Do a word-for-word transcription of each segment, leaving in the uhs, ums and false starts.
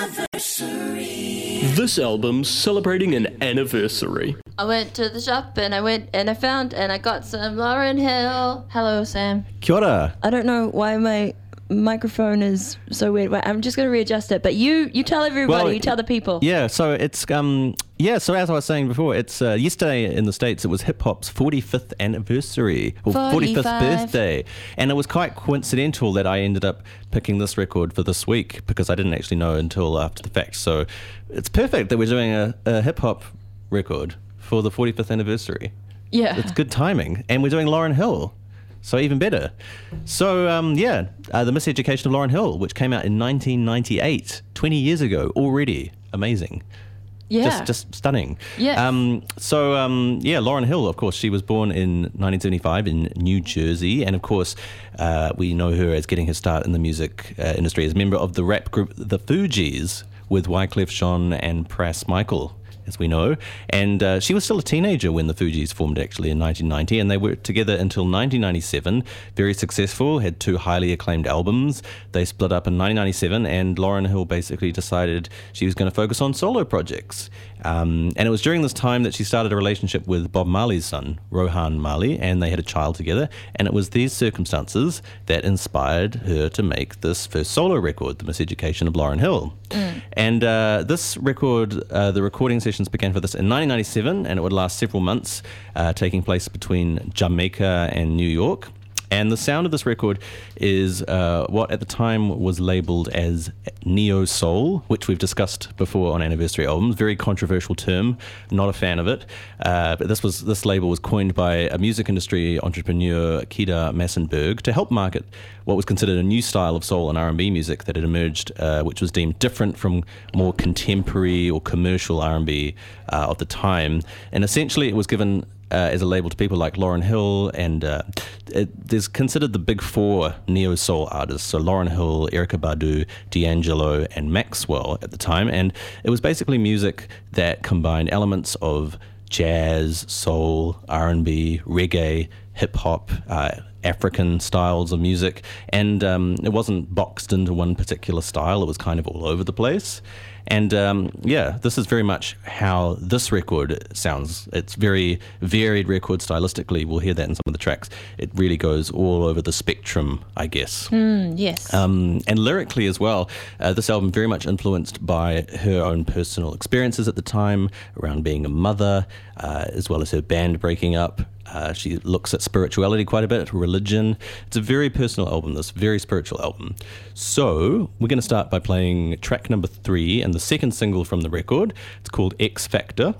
anniversary. This album's celebrating an anniversary. I went to the shop and I went and I found and I got some Lauryn Hill. Hello, Sam. Kia ora. I don't know why my microphone is so weird. Wait, I'm just going to readjust it. But you, you tell everybody. Well, you tell the people. Yeah, so it's um yeah, so as I was saying before, it's uh, yesterday in the States it was hip hop's forty-fifth anniversary or forty-fifth birthday, and it was quite coincidental that I ended up picking this record for this week because I didn't actually know until after the fact. So it's perfect that we're doing a, a hip hop record for the forty-fifth anniversary. Yeah, it's good timing, and we're doing Lauryn Hill. So even better. So, um, yeah, uh, The Miseducation of Lauryn Hill, which came out in nineteen ninety-eight, twenty years ago already. Amazing. Yeah. Just, just stunning. Yeah. Um, so, um, yeah, Lauryn Hill, of course, she was born in nineteen seventy-five in New Jersey. And, of course, uh, we know her as getting her start in the music uh, industry as a member of the rap group The Fugees with Wyclef Jean and Pras Michael, as we know. And uh, she was still a teenager when the Fugees formed, actually, in nineteen ninety, and they worked together until nineteen ninety-seven. Very successful, had two highly acclaimed albums. They split up in nineteen ninety-seven, and Lauryn Hill basically decided she was going to focus on solo projects. Um, and it was during this time that she started a relationship with Bob Marley's son, Rohan Marley, and they had a child together. And it was these circumstances that inspired her to make this first solo record, The Miseducation of Lauryn Hill. Mm. And uh, this record, uh, the recording sessions began for this in nineteen ninety-seven, and it would last several months, uh, taking place between Jamaica and New York. And the sound of this record is uh, what at the time was labeled as neo-soul, which we've discussed before on anniversary albums. Very controversial term, not a fan of it. Uh, but this was this label was coined by a music industry entrepreneur, Kedar Massenberg, to help market what was considered a new style of soul and R and B music that had emerged, uh, which was deemed different from more contemporary or commercial R and B uh, of the time. And essentially it was given Uh, as a label to people like Lauryn Hill, and uh, it, there's considered the big four neo-soul artists, so Lauryn Hill, Erykah Badu, D'Angelo, and Maxwell at the time, and it was basically music that combined elements of jazz, soul, R and B, reggae, hip-hop, uh, African styles of music, and um, it wasn't boxed into one particular style, it was kind of all over the place. And um, yeah, this is very much how this record sounds. It's very varied record stylistically. We'll hear that in some of the tracks. It really goes all over the spectrum, I guess. Mm, yes. Um, and lyrically as well, uh, this album very much influenced by her own personal experiences at the time around being a mother, uh, as well as her band breaking up. Uh, she looks at spirituality quite a bit, religion. It's a very personal album, this very spiritual album. So we're going to start by playing track number three and the second single from the record. It's called X Factor.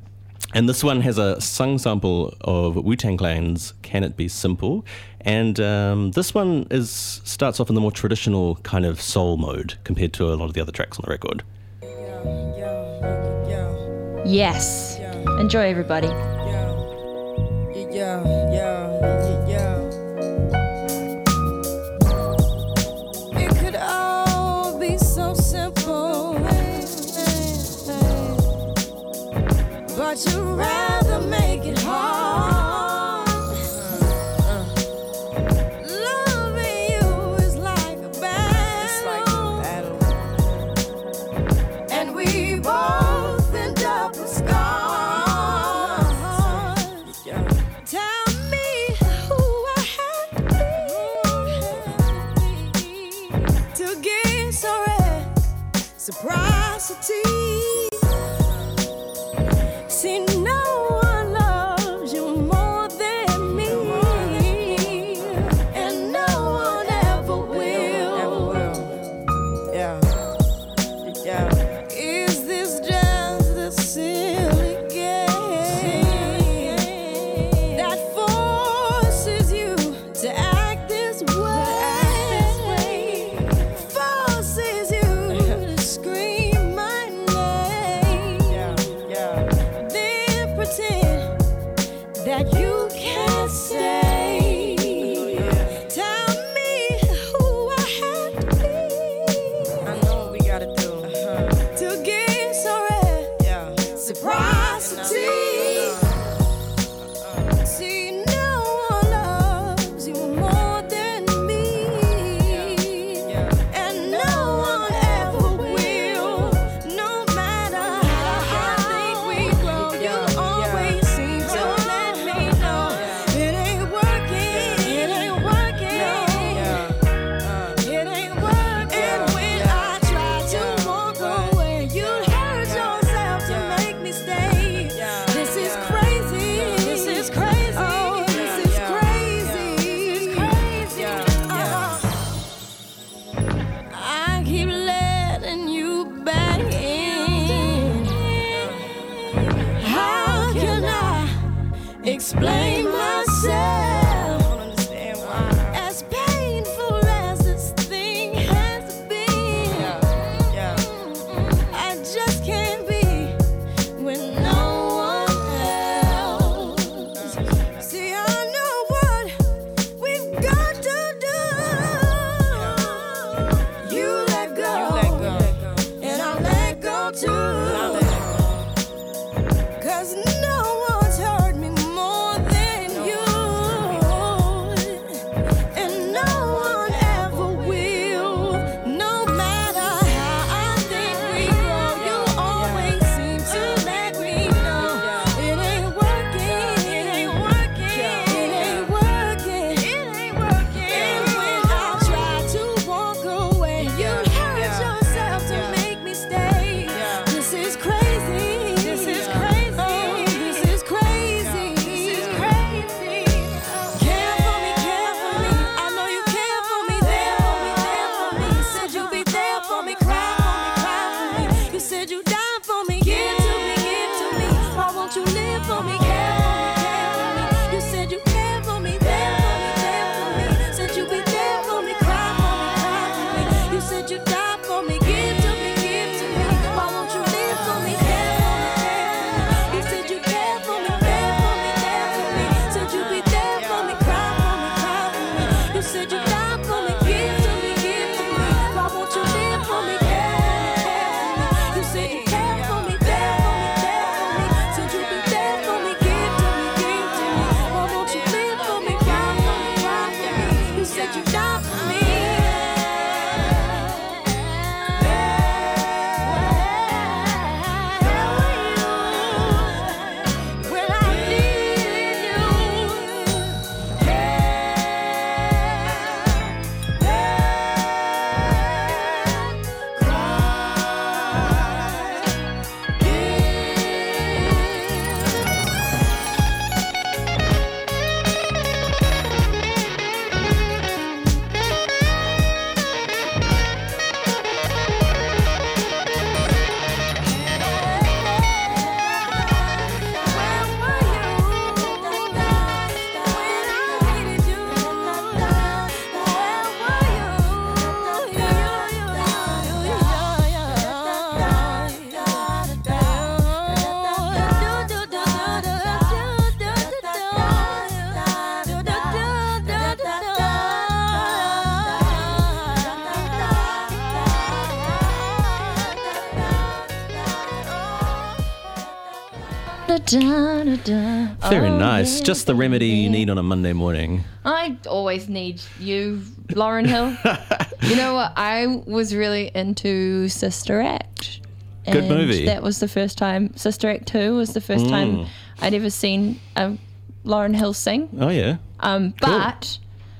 And this one has a sung sample of Wu-Tang Clan's Can It Be Simple. And um, this one is starts off in the more traditional kind of soul mode compared to a lot of the other tracks on the record. Yes. Enjoy, everybody. Yo, yo, yo, yo. It could all be so simple, but you'd rather make it hard. Loving you is like a battle, and we both end up with scars. Surprisity. See, no one loves you more than me, and no one ever will. Yeah, yeah. Is this just a silly game that forces you to act this way? Forces you to scream my name, then pretend that you can't stay. Tell me who I have to be. I know what we gotta do to get so red. Yeah, surprisity. See, no one loves you more than me, and no one ever will. explain myself. Don't understand why. As painful as this thing has been, yeah, yeah. I just can't be with no one else. See, I know what we've got to do. You let go, you let go. And I'll let go too. Cause no one's hurt me more than you, and no one ever will. No matter how I think we grow, you always seem to let me know it ain't working, it ain't working, it ain't working, it ain't working. And when I try to walk away, you hurt yourself to make me stay. This is crazy, this is crazy. Da, da, da. Very Oh, nice. yeah, Just the remedy you yeah. need on a Monday morning. I always need you, Lauryn Hill. You know what? I was really into Sister Act. Good And movie. That was the first time. Sister Act two was the first Mm. time I'd ever seen um, Lauryn Hill sing. Oh, yeah. Um, Cool. But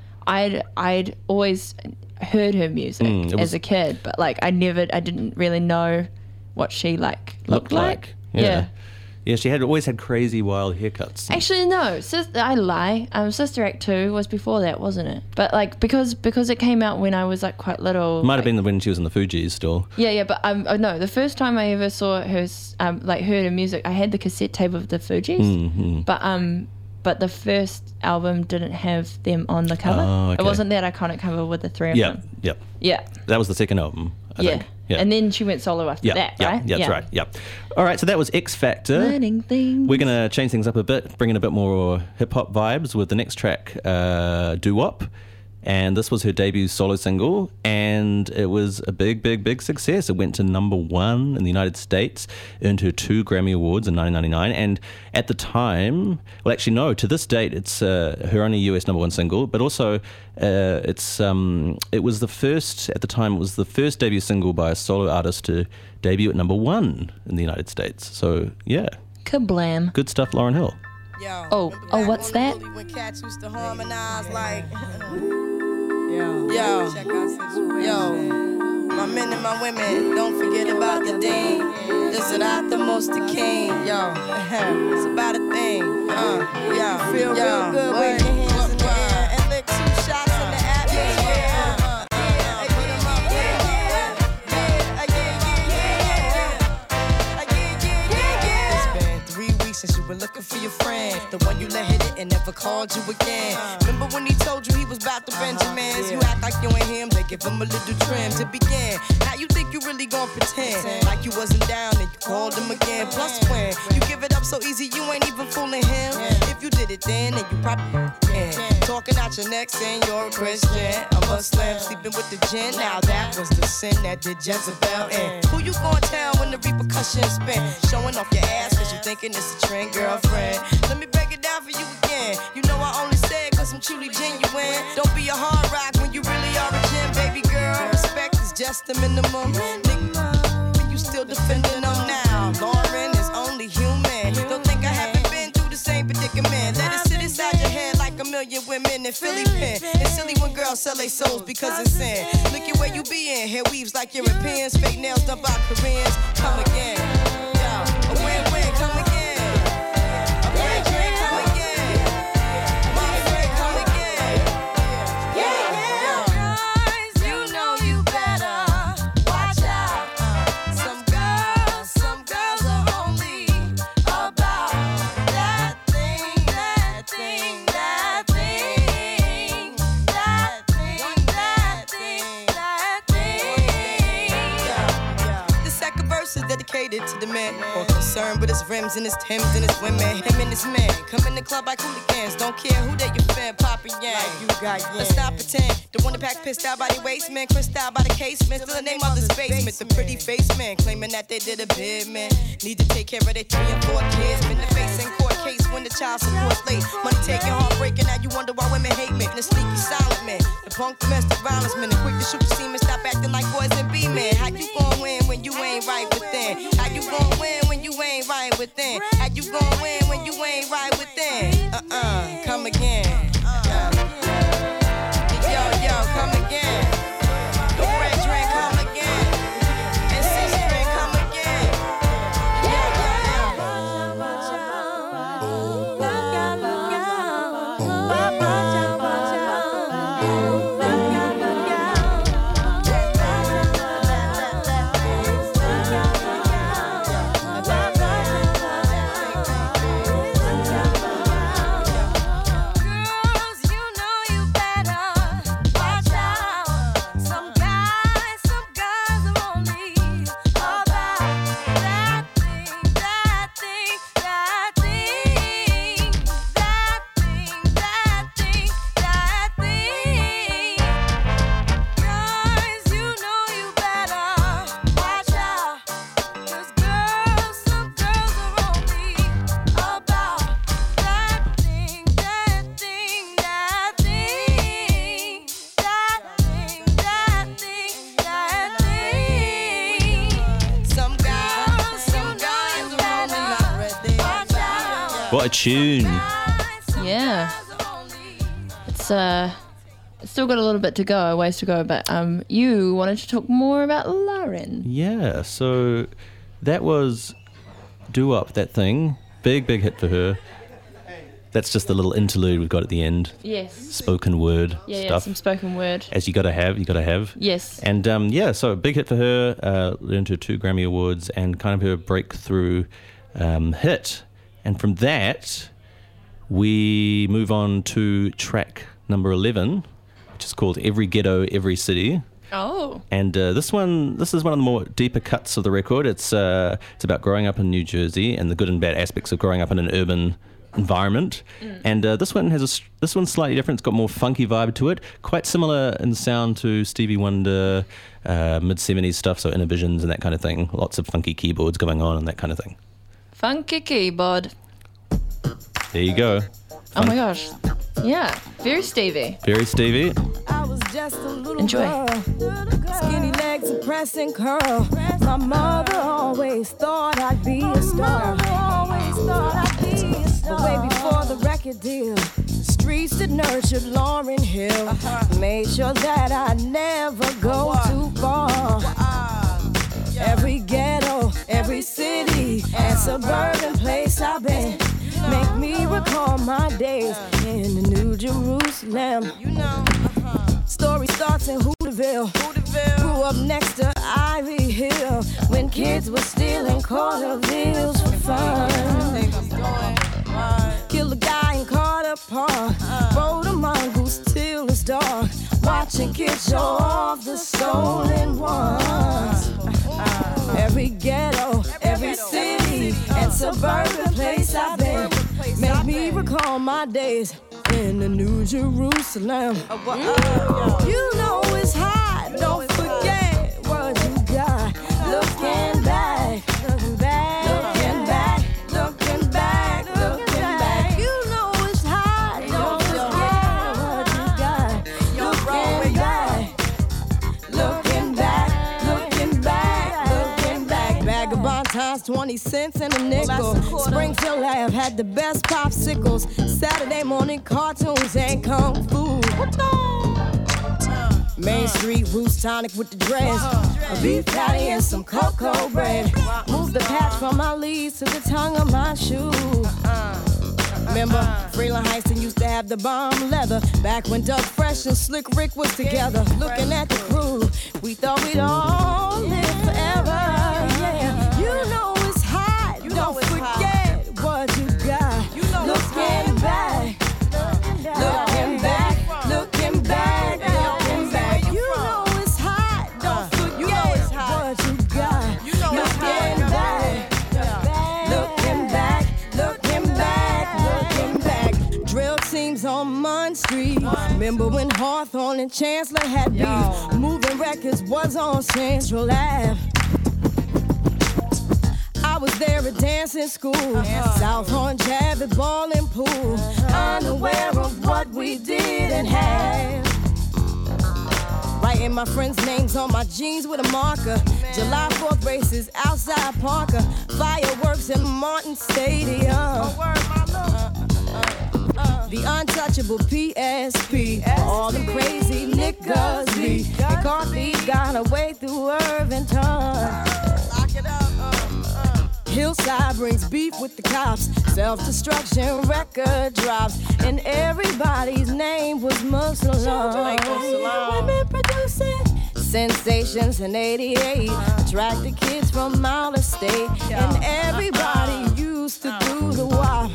I'd I'd always heard her music Mm, it was- as a kid, but like I never, I didn't really know what she like looked, like. Yeah. Yeah, she had always had crazy wild haircuts. Actually, no. Sis- I lie. Um, Sister Act two was before that, wasn't it? But like because because it came out when I was like quite little. Might have like- been when she was in the Fugees still. Yeah, yeah. But um, oh, no. The first time I ever saw her, s- um, like heard her music, I had the cassette tape of the Fugees. Mm-hmm. But um, but the first album didn't have them on the cover. Oh, okay. It wasn't that iconic cover with the three of Yep, them. yep. Yeah. That was the second album, I yeah. think. Yeah. And then she went solo after yeah, that, yeah, right? Yeah, that's right. Yeah. All right, so that was X Factor. Learning things. We're going to change things up a bit, bring in a bit more hip hop vibes with the next track, uh, Doo Wop. And this was her debut solo single, and it was a big, big, big success. It went to number one in the United States, earned her two Grammy Awards in nineteen ninety-nine, and at the time, well, actually, no, to this date, it's uh, her only U S number one single, but also uh, it's um, it was the first, at the time, it was the first debut single by a solo artist to debut at number one in the United States. So, yeah, Kablam. good stuff, Lauryn Hill. Yo, Oh, them oh, black what's on that? the bully When cats used to harmonize like, yo, yo, check out yo, my men and my women, don't forget about the dean. This is not the most the king, yo. It's about a thing, uh, yo, feel yo, real good with your hands in the air and lick two shots in the atmosphere. Uh, uh, uh, put 'em up, put 'em up, yeah, yeah, yeah, yeah, yeah, yeah, yeah, yeah. It's been three weeks since you were looking for your friend, the one you let hit and never called you again. Remember when he told you he was about to Benjamins? You act like you ain't him, they give him a little trim to begin. Now you think you really gon' pretend like you wasn't down and you called him again. Plus when you give it up so easy, you ain't even fooling him. If you did it then, then you probably can. Talking out your neck saying you're a Christian, a Muslim, sleeping with the gin. Now that was the sin that did Jezebel in. Who you gon' tell when the repercussions spin? Showing off your ass cause you thinking it's a trend, girlfriend. Let me break it down for you again. You know I only say it cause I'm truly genuine. Don't be a hard rock when you really are a gem, baby girl. Respect is just the minimum. Nigga, you still defending them now. Lauren is only human. Don't think I haven't been through the same predicament. Let it sit inside your head like a million women in Philly pen. It's silly when girls sell their souls because it's sin. Look at where you be in. Hair weaves like Europeans. Fake nails done by Koreans. Come again. Yo, a win-win. Come again. A win-win. Come again. My friend, come again. Yeah, yeah. Guys, you know you better watch out. Some girls, some girls are only about that thing, that thing, that thing, that thing, that thing, that thing. The second verse is dedicated to the man more concerned with his rims and his Timbs and his women. Him and his man come in the club like hooligans. Don't care who they your fan, Papa Yang. Like you got yeah. Let's stop pretend. The one that pack pissed out by the waist, man. Crissed out by the casement. Still in their mother's basement. The pretty face man claiming that they did a bid, man. Need to take care of their three and four kids. Been the face in court case when the child support's late. Money taking, heartbreaking. Now you wonder why women hate me. The sneaky silent man. The punk domestic violence man. The quick to shoot the semen. Stop acting like boys and be men. How you gon' win when you ain't right within? How you gon' win when you ain't right within? How you gon' win when you ain't right within? Uh-uh, come again. Uh, yo, yo, come again. The red drink, come again. And six drink, come again. Yo, girls, you know you better watch out. Some guys, some girls are only about that thing, that thing, that thing, that thing, that thing, that thing. Guys, you know you better watch out. 'Cause girls, some girls are only about that thing, that thing, that thing, that thing, that thing, that thing. Some guys, some guys are only not ready. Watch out. What a tune. Yeah. It's uh, it's still got a little bit to go, a ways to go. But um, you wanted to talk more about Lauren. Yeah, so that was Do Up, that thing. Big, big hit for her. That's just the little interlude we've got at the end. Yes. Spoken word Yeah, yeah. stuff. Some spoken word. As you gotta have, you gotta have. Yes. And um, yeah, so a big hit for her, uh, earned her two Grammy Awards and kind of her breakthrough um, hit. And from that, we move on to track number eleven, which is called Every Ghetto, Every City. Oh. And uh, this one, this is one of the more deeper cuts of the record. It's uh, it's about growing up in New Jersey and the good and bad aspects of growing up in an urban environment. Mm. And uh, this one has a s- this one's slightly different. It's got more funky vibe to it. Quite similar in sound to Stevie Wonder, uh, mid seventies stuff, so Innovisions and that kind of thing. Lots of funky keyboards going on and that kind of thing. Funky keyboard. There you go. Oh my gosh. Yeah. Very Stevie. Very Stevie. I was just a little Enjoy. girl, skinny legs and pressing curl. My mother always thought I'd be a star. But way before the record deal, the streets that nurtured Lauryn Hill made sure that I never go too far. Every ghetto, every city, and suburban place I've been make me recall my days in the New Jerusalem. You know, uh-huh. Story starts in Hooterville. Hooterville. Grew up next to Ivy Hill when kids were stealing quarter bills for fun. Killed a guy and caught up Park. Rode a mongoose till it's dark. Watch and get your off the stolen ones. Every ghetto, every city and suburban place I've been make me recall my days in the New Jerusalem. You know it's hot, don't forget what you got. Looking back, looking back, looking back, looking back, looking back. You know it's hot, don't forget what you got. Looking back, looking back, looking back, looking back. Vagabond times twenty cents and a nickel. Springfield Ave had the best popsicles. Saturday morning cartoons and kung fu. Main Street Roots tonic with the dress. A beef patty and some cocoa bread. Move the patch from my leaves to the tongue of my shoe. Remember, Freeland Heiston used to have the bomb leather. Back when Doug Fresh and Slick Rick was together. Looking at the crew, we thought we'd all live forever. Yeah, you know it's hot. Don't forget what you got. Looking back, looking back, looking back, looking back. You know it's hot. Don't forget what you got. Looking back, looking back, looking back, looking back. Drill teams on Munn Street. Remember when Hawthorne and Chancellor had beef? Moving Records was on Central Ave. I was there at dancing school, South Horn Jab at bowling pool, unaware of what we did and had. Writing my friends' names on my jeans with a marker. July fourth races outside Parker, fireworks in Martin Stadium. The untouchable P S P, all them crazy Nick Gusby, and Carthy got away through Irvington. Hillside brings beef with the cops. Self-destruction record drops. And everybody's name was Muslim. Women producing sensations in eighty-eight. Attracted kids from out of state. And everybody used to do the wop.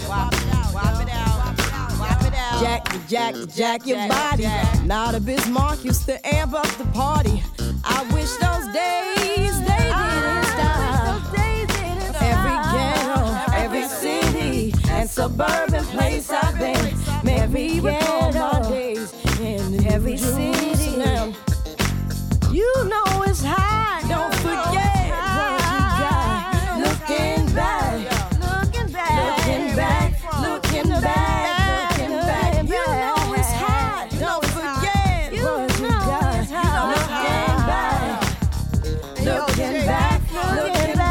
Jack, jack, jack your body. Now the Bismarck used to amp up the party. I wish those days they didn't stop. Every ghetto, every city and suburban place I've been, made me recall my days in every city. You know it's hot, don't forget what you got. Looking back, looking back, looking back, looking back, looking back. You know it's hot, don't forget what you got. Looking back, looking back, looking back.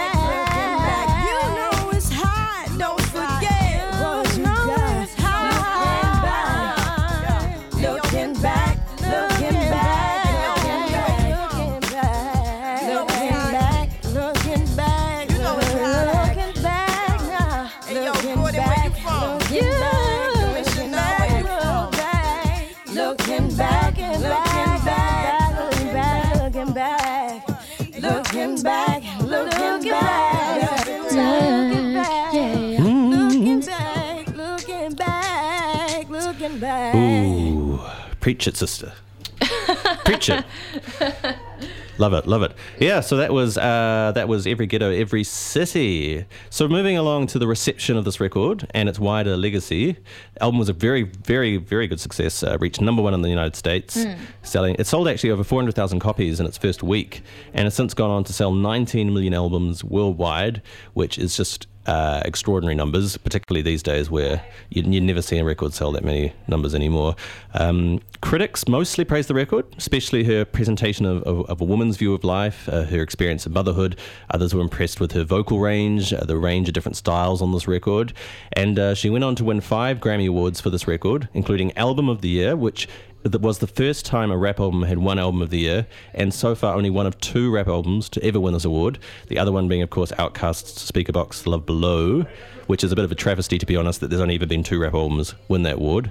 Looking back, looking back, looking back, looking back, looking back, looking back. Ooh, preach it, sister. Preach it. Love it, love it. Yeah, so that was uh, that was Every Ghetto, Every City. So moving along to the reception of this record and its wider legacy, the album was a very, very, very good success. Uh, reached number one in the United States. Mm. Selling, it sold actually over four hundred thousand copies in its first week, and has since gone on to sell nineteen million albums worldwide, which is just Uh, extraordinary numbers, particularly these days where you, you never see a record sell that many numbers anymore. Um, critics mostly praise the record, especially her presentation of, of, of a woman's view of life, uh, her experience of motherhood. Others were impressed with her vocal range, uh, the range of different styles on this record. And uh, she went on to win five Grammy Awards for this record, including Album of the Year, which that was the first time a rap album had won Album of the Year, and so far only one of two rap albums to ever win this award. The other one being, of course, Outkast's Speakerboxxx Love Below, which is a bit of a travesty, to be honest, that there's only ever been two rap albums win that award.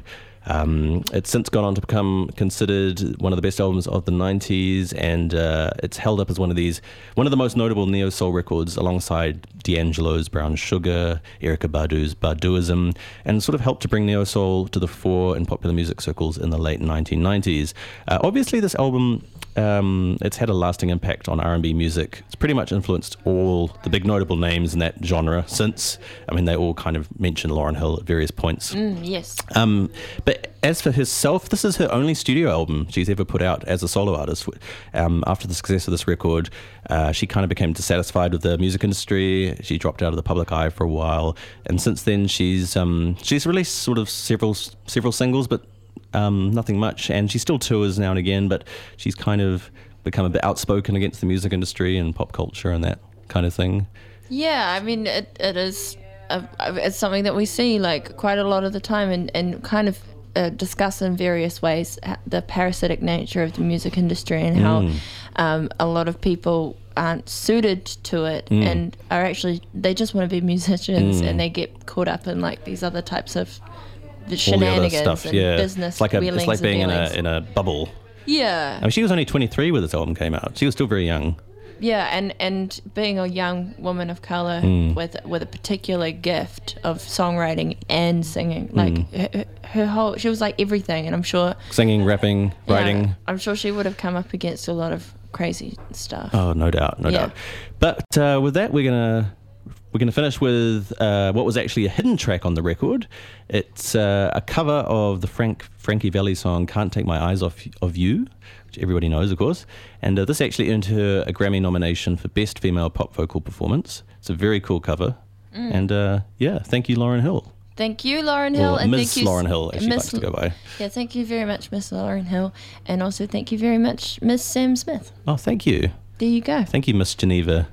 Um, it's since gone on to become considered one of the best albums of the nineties, and uh, it's held up as one of these, one of the most notable neo-soul records alongside D'Angelo's Brown Sugar, Erykah Badu's Baduism, and sort of helped to bring neo-soul to the fore in popular music circles in the late nineteen nineties. Uh, obviously, this album, um, it's had a lasting impact on R and B music. It's pretty much influenced all the big notable names in that genre since. I mean, they all kind of mention Lauryn Hill at various points. Mm, yes. Um, but as for herself, this is her only studio album she's ever put out as a solo artist. Um, after the success of this record, uh, she kind of became dissatisfied with the music industry. She dropped out of the public eye for a while, and since then she's um, she's released sort of several several singles, but um, nothing much. And she still tours now and again, but she's kind of become a bit outspoken against the music industry and pop culture and that kind of thing. Yeah, I mean, it, it is a, it's something that we see like quite a lot of the time, and, and kind of uh, discuss in various ways the parasitic nature of the music industry and how Mm. um, a lot of people aren't suited to it Mm. and are actually, they just want to be musicians Mm. and they get caught up in like these other types of the All the other shenanigans stuff, and yeah. business It's like a, it's wheelings like and being in a dealings. in a bubble. Yeah. I mean, she was only twenty-three when this album came out. She was still very young. Yeah, and, and being a young woman of colour Mm. with with a particular gift of songwriting and singing, like Mm. her, her whole, she was like everything, and I'm sure Singing, rapping, yeah, writing. I'm sure she would have come up against a lot of crazy stuff. Oh, no doubt, no Yeah. doubt. But uh, with that, we're gonna we're gonna finish with uh, what was actually a hidden track on the record. It's uh, a cover of the Frank Frankie Valli song "Can't Take My Eyes Off of You," which everybody knows, of course. And uh, this actually earned her a Grammy nomination for Best Female Pop Vocal Performance. It's a very cool cover. Mm. And uh, yeah, thank you, Lauryn Hill. Thank you, Lauryn Hill, Or and Miz thank you, Lauryn Hill, as she Miss likes to go by. Yeah, thank you very much, Miss Lauryn Hill, and also thank you very much, Miss Sam Smith. Oh, thank you. There you go. Thank you, Miss Geneva.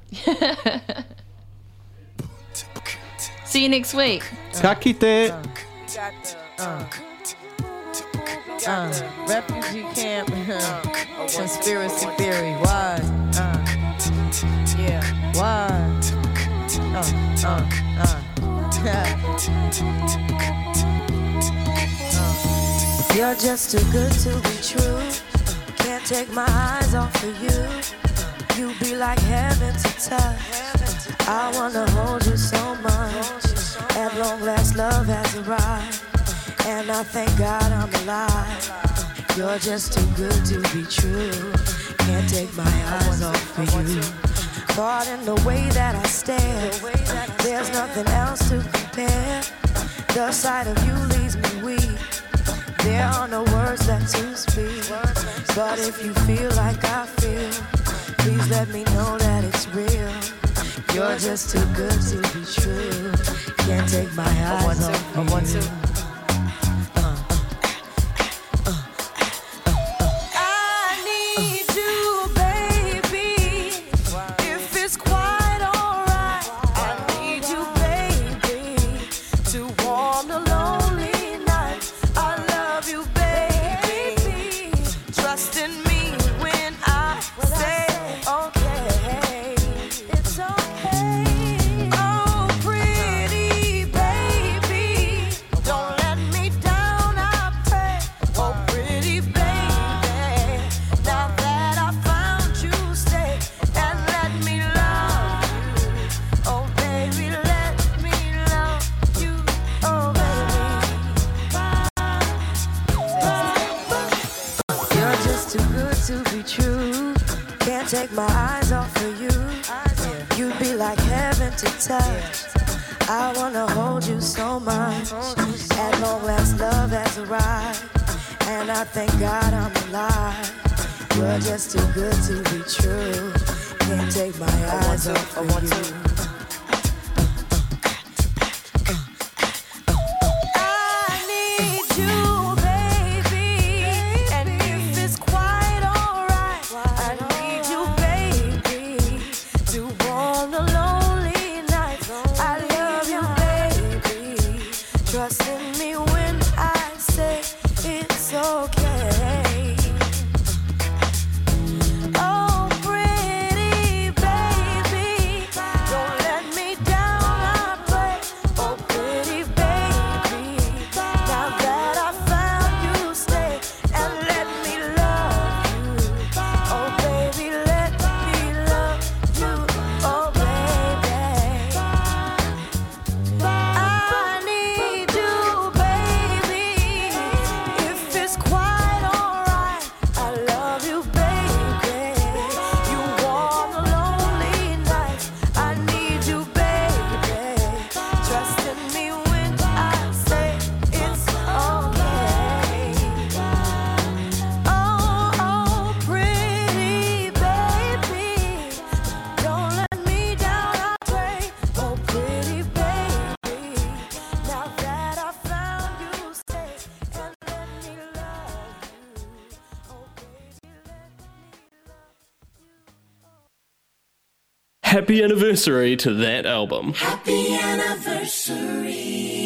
See you next week. Ka kite. Uh, uh, refugee camp, conspiracy theory, why? Uh, yeah, why? Uh, uh, uh. You're just too good to be true. Can't take my eyes off of you. You be like heaven to touch. I wanna hold you so much. At long last, love has arrived, and I thank God I'm alive. You're just too good to be true. Can't take my eyes off of you. Caught in the way that I stare. There's nothing else to compare. The sight of you leaves me weak. There are no words left to speak. But if you feel like I feel, please let me know that it's real. You're just too good to be true. Can't take my eyes off of you. Take my eyes off of you. You'd be like heaven to touch. I wanna hold you so much. At long last, love has arrived, and I thank God I'm alive. You're just too good to be true. Can't take my eyes off of you. Don't let Happy anniversary to that album. Happy anniversary.